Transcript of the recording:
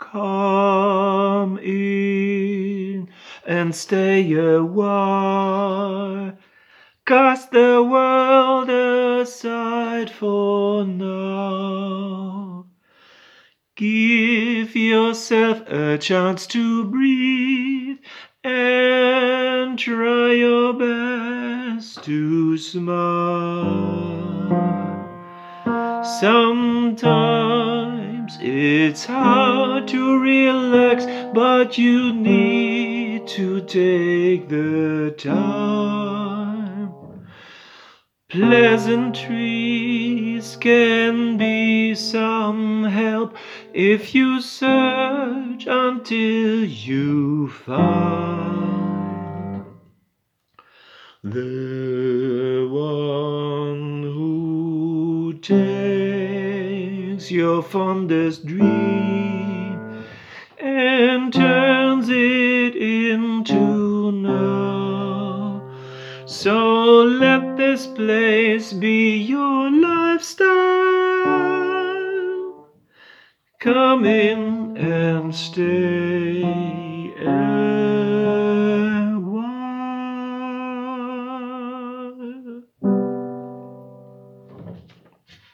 Come in and stay a while. Cast the world aside for now. Give yourself a chance to breathe and try your best to smile. Sometimes it's hard to relax, but you need to take the time. Pleasantries can be some help if you search until you find the one who takes your fondest dream and turns it into now. So let this place be your lifestyle. Come in and stay